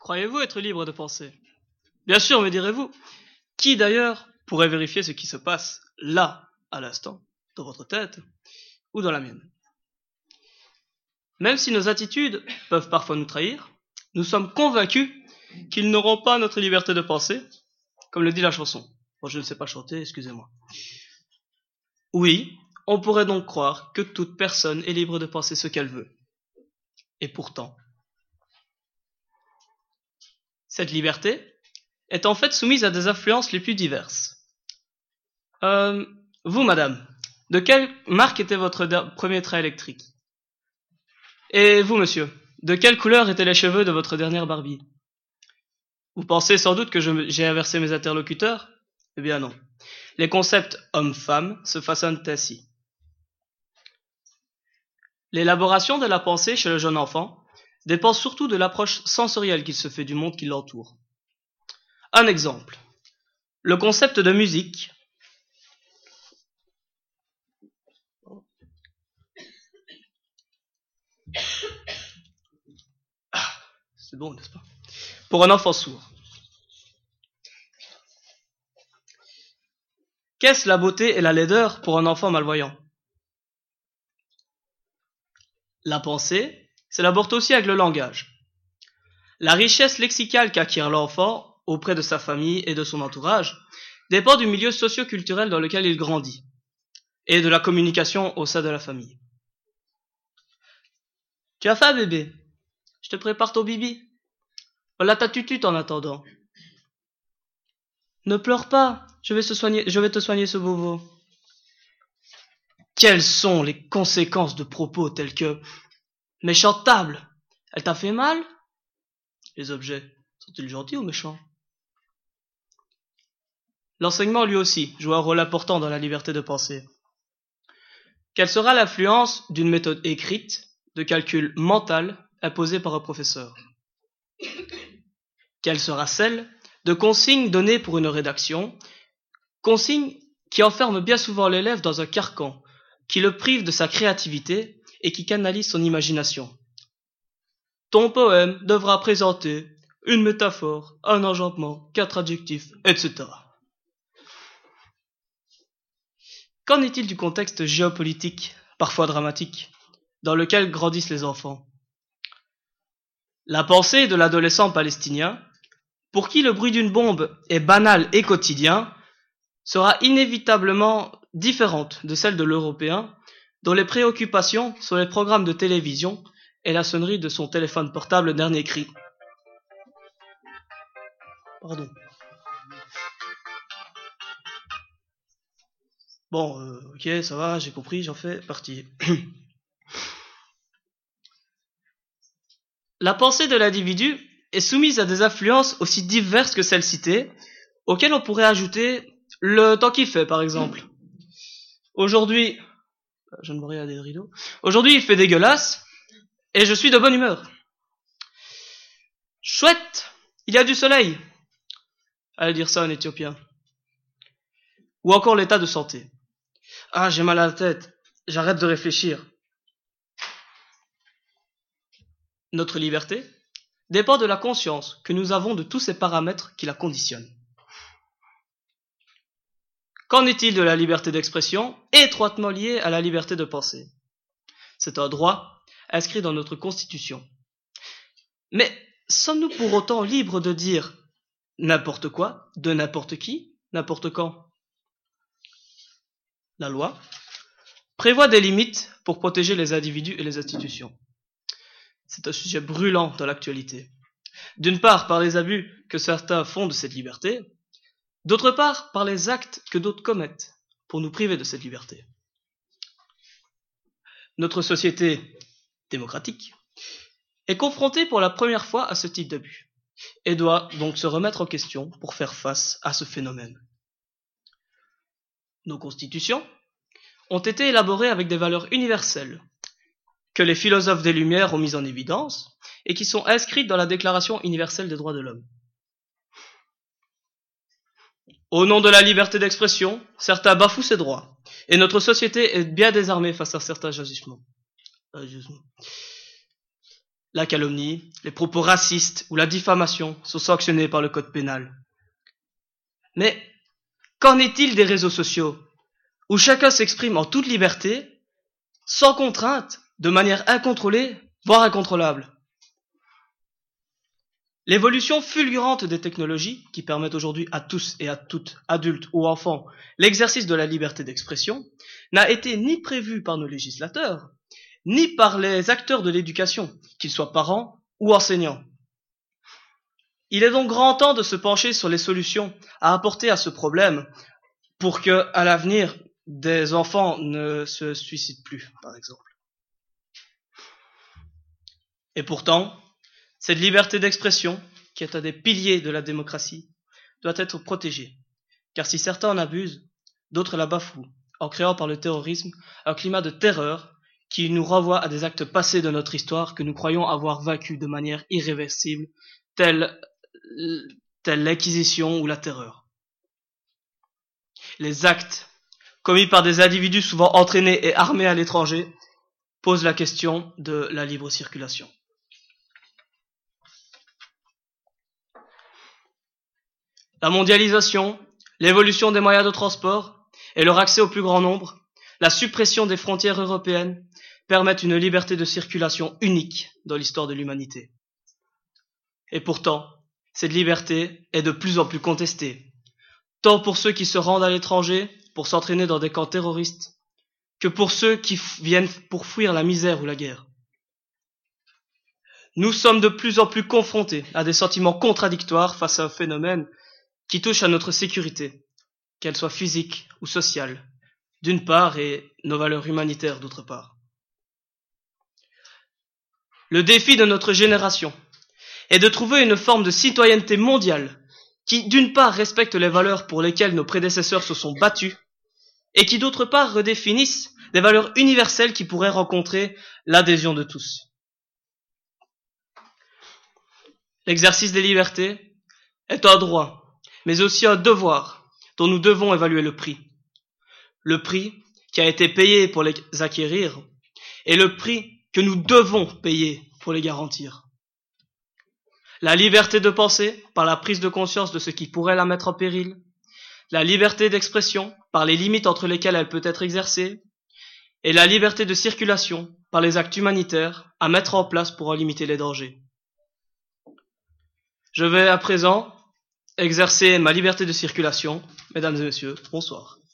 Croyez-vous être libre de penser? Bien sûr, me direz-vous. Qui d'ailleurs pourrait vérifier ce qui se passe là, à l'instant, dans votre tête ou dans la mienne? Même si nos attitudes peuvent parfois nous trahir, nous sommes convaincus qu'ils n'auront pas notre liberté de penser, comme le dit la chanson. Bon, je ne sais pas chanter, excusez-moi. Oui, on pourrait donc croire que toute personne est libre de penser ce qu'elle veut. Et pourtant, cette liberté est en fait soumise à des influences les plus diverses. Vous, madame, de quelle marque était votre premier train électrique? Et vous, monsieur, de quelle couleur étaient les cheveux de votre dernière Barbie? Vous pensez sans doute que j'ai inversé mes interlocuteurs? Eh bien non. Les concepts homme-femme se façonnent ainsi. L'élaboration de la pensée chez le jeune enfant dépend surtout de l'approche sensorielle qu'il se fait du monde qui l'entoure. Un exemple. Le concept de musique c'est bon, n'est-ce pas? Pour un enfant sourd. Qu'est-ce la beauté et la laideur pour un enfant malvoyant? La pensée s'élabore aussi avec le langage. La richesse lexicale qu'acquiert l'enfant auprès de sa famille et de son entourage dépend du milieu socio-culturel dans lequel il grandit et de la communication au sein de la famille. Tu as faim, bébé? Je te prépare ton bibi. Voilà ta tutute en attendant. Ne pleure pas, je vais te soigner ce bobo. Quelles sont les conséquences de propos tels que méchante table, elle t'a fait mal? Les objets sont-ils gentils ou méchants? L'enseignement lui aussi joue un rôle important dans la liberté de penser. Quelle sera l'influence d'une méthode écrite de calcul mental imposée par un professeur? Quelle sera celle de consignes données pour une rédaction, consignes qui enferment bien souvent l'élève dans un carcan, qui le prive de sa créativité et qui canalise son imagination? Ton poème devra présenter une métaphore, un enjambement, 4 adjectifs, etc. Qu'en est-il du contexte géopolitique, parfois dramatique, dans lequel grandissent les enfants? La pensée de l'adolescent palestinien, pour qui le bruit d'une bombe est banal et quotidien, sera inévitablement différente de celle de l'Européen, dont les préoccupations sont les programmes de télévision et la sonnerie de son téléphone portable dernier cri. Pardon. Bon, ok, ça va, j'ai compris, j'en fais partie. La pensée de l'individu est soumise à des influences aussi diverses que celles citées, auxquelles on pourrait ajouter le temps qu'il fait, par exemple. Aujourd'hui, je ne vois rien des rideaux. Aujourd'hui, il fait dégueulasse, et je suis de bonne humeur. Chouette, il y a du soleil, allait dire ça en éthiopien. Ou encore l'état de santé. Ah, j'ai mal à la tête, j'arrête de réfléchir. Notre liberté dépend de la conscience que nous avons de tous ces paramètres qui la conditionnent. Qu'en est-il de la liberté d'expression, étroitement liée à la liberté de penser? C'est un droit inscrit dans notre Constitution. Mais sommes-nous pour autant libres de dire n'importe quoi, de n'importe qui, n'importe quand? La loi prévoit des limites pour protéger les individus et les institutions. C'est un sujet brûlant dans l'actualité. D'une part par les abus que certains font de cette liberté, d'autre part par les actes que d'autres commettent pour nous priver de cette liberté. Notre société démocratique est confrontée pour la première fois à ce type d'abus et doit donc se remettre en question pour faire face à ce phénomène. Nos constitutions ont été élaborées avec des valeurs universelles que les philosophes des Lumières ont mises en évidence et qui sont inscrites dans la Déclaration universelle des droits de l'homme. Au nom de la liberté d'expression, certains bafouent ces droits, et notre société est bien désarmée face à certains agissements. la calomnie, les propos racistes ou la diffamation sont sanctionnés par le code pénal. Mais qu'en est-il des réseaux sociaux, où chacun s'exprime en toute liberté, sans contrainte, de manière incontrôlée, voire incontrôlable? L'évolution fulgurante des technologies, qui permettent aujourd'hui à tous et à toutes, adultes ou enfants, l'exercice de la liberté d'expression, n'a été ni prévue par nos législateurs, ni par les acteurs de l'éducation, qu'ils soient parents ou enseignants. Il est donc grand temps de se pencher sur les solutions à apporter à ce problème pour que, à l'avenir, des enfants ne se suicident plus, par exemple. Et pourtant, cette liberté d'expression, qui est un des piliers de la démocratie, doit être protégée. Car si certains en abusent, d'autres la bafouent, en créant par le terrorisme un climat de terreur qui nous renvoie à des actes passés de notre histoire que nous croyons avoir vaincus de manière irréversible, telle l'Inquisition ou la terreur. Les actes commis par des individus souvent entraînés et armés à l'étranger posent la question de la libre circulation. La mondialisation, l'évolution des moyens de transport et leur accès au plus grand nombre, la suppression des frontières européennes permettent une liberté de circulation unique dans l'histoire de l'humanité. Et pourtant, cette liberté est de plus en plus contestée, tant pour ceux qui se rendent à l'étranger pour s'entraîner dans des camps terroristes, que pour ceux qui viennent pour fuir la misère ou la guerre. Nous sommes de plus en plus confrontés à des sentiments contradictoires face à un phénomène qui touche à notre sécurité, qu'elle soit physique ou sociale, d'une part, et nos valeurs humanitaires d'autre part. Le défi de notre génération est de trouver une forme de citoyenneté mondiale qui, d'une part, respecte les valeurs pour lesquelles nos prédécesseurs se sont battus, et qui, d'autre part, redéfinissent des valeurs universelles qui pourraient rencontrer l'adhésion de tous. L'exercice des libertés est un droit, mais aussi un devoir dont nous devons évaluer le prix. Le prix qui a été payé pour les acquérir et le prix que nous devons payer pour les garantir. La liberté de penser par la prise de conscience de ce qui pourrait la mettre en péril, la liberté d'expression par les limites entre lesquelles elle peut être exercée, et la liberté de circulation par les actes humanitaires à mettre en place pour en limiter les dangers. Je vais à présent exercer ma liberté de circulation. Mesdames et messieurs, bonsoir.